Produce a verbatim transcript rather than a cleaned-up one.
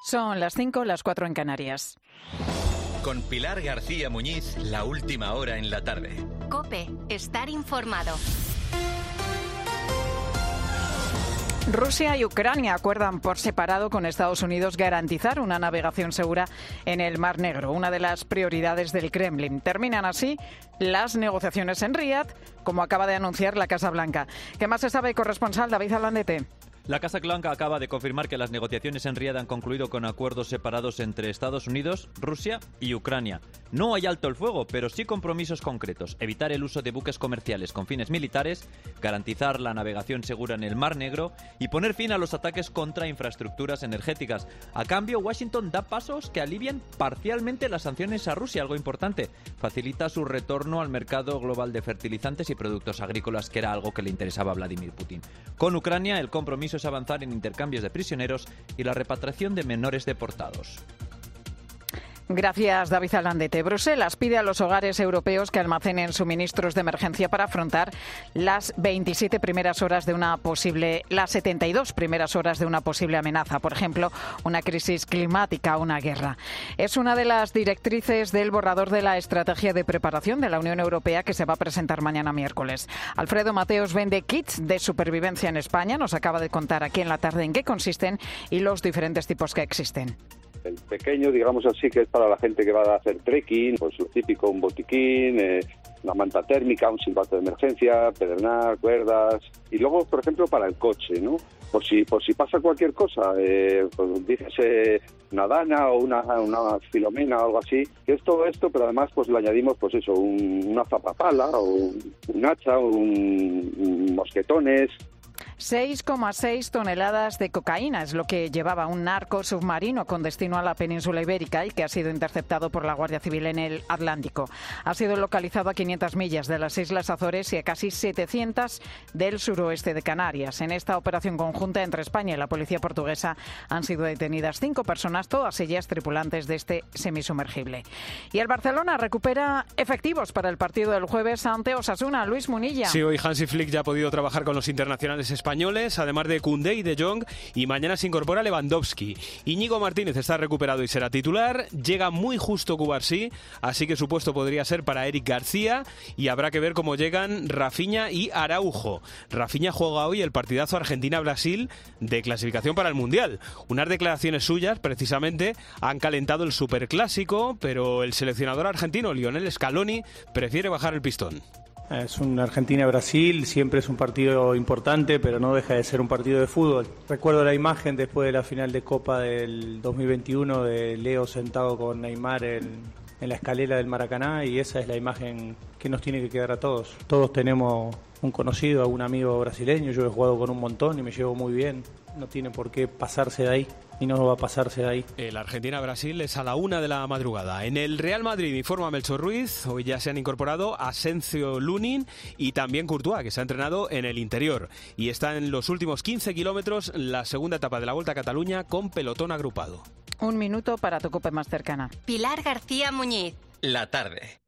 Son las cinco, las cuatro en Canarias. Con Pilar García Muñiz, la última hora en la tarde. COPE, estar informado. Rusia y Ucrania acuerdan por separado con Estados Unidos garantizar una navegación segura en el Mar Negro, una de las prioridades del Kremlin. Terminan así las negociaciones en Riad, como acaba de anunciar la Casa Blanca. ¿Qué más se sabe, corresponsal David Alandete? La Casa Blanca acaba de confirmar que las negociaciones en Riad han concluido con acuerdos separados entre Estados Unidos, Rusia y Ucrania. No hay alto el fuego, pero sí compromisos concretos. Evitar el uso de buques comerciales con fines militares, garantizar la navegación segura en el Mar Negro y poner fin a los ataques contra infraestructuras energéticas. A cambio, Washington da pasos que alivian parcialmente las sanciones a Rusia, algo importante. Facilita su retorno al mercado global de fertilizantes y productos agrícolas, que era algo que le interesaba a Vladimir Putin. Con Ucrania, el compromiso es avanzar en intercambios de prisioneros y la repatriación de menores deportados. Gracias, David Alandete. Bruselas pide a los hogares europeos que almacenen suministros de emergencia para afrontar las veintisiete primeras horas de una posible, las setenta y dos primeras horas de una posible amenaza, por ejemplo, una crisis climática o una guerra. Es una de las directrices del borrador de la estrategia de preparación de la Unión Europea que se va a presentar mañana miércoles. Alfredo Mateos vende kits de supervivencia en España. Nos acaba de contar aquí en la tarde en qué consisten y los diferentes tipos que existen. El pequeño, digamos así, que es para la gente que va a hacer trekking, pues lo típico, un botiquín, eh, una manta térmica, un silbato de emergencia, pedernal, cuerdas. Y luego, por ejemplo, para el coche, ¿no? Por si por si pasa cualquier cosa, eh, pues dícese una dana o una, una filomena o algo así, que es todo esto, pero además pues le añadimos, pues eso, un, una zapapala o un, un hacha, un, un mosquetones. seis coma seis toneladas de cocaína es lo que llevaba un narco submarino con destino a la península ibérica y que ha sido interceptado por la Guardia Civil en el Atlántico. Ha sido localizado a quinientas millas de las Islas Azores y a casi setecientas del suroeste de Canarias. En esta operación conjunta entre España y la policía portuguesa han sido detenidas cinco personas, todas ellas tripulantes de este semisumergible. Y el Barcelona recupera efectivos para el partido del jueves ante Osasuna. Luis Munilla. Sí, hoy Hansi Flick ya ha podido trabajar con los internacionales españoles. españoles, además de Koundé y de Jong, y mañana se incorpora Lewandowski. Íñigo Martínez está recuperado y será titular, llega muy justo Cubarsí, así que su puesto podría ser para Eric García, y habrá que ver cómo llegan Rafinha y Araujo. Rafinha juega hoy el partidazo Argentina-Brasil de clasificación para el Mundial. Unas declaraciones suyas, precisamente, han calentado el superclásico, pero el seleccionador argentino, Lionel Scaloni, prefiere bajar el pistón. Es un Argentina-Brasil, siempre es un partido importante, pero no deja de ser un partido de fútbol. Recuerdo la imagen después de la final de Copa del dos mil veintiuno de Leo sentado con Neymar en, en la escalera del Maracaná, y esa es la imagen que nos tiene que quedar a todos. Todos tenemos un conocido, algún amigo brasileño, yo he jugado con un montón y me llevo muy bien. No tiene por qué pasarse de ahí. Y no va a pasarse de ahí. El Argentina-Brasil es a la una de la madrugada. En el Real Madrid, informa Melchor Ruiz, hoy ya se han incorporado Asensio, Lunin y también Courtois, que se ha entrenado en el interior. Y está en los últimos quince kilómetros la segunda etapa de la Volta a Cataluña con pelotón agrupado. Un minuto para tu COPE más cercana. Pilar García Muñiz. La tarde.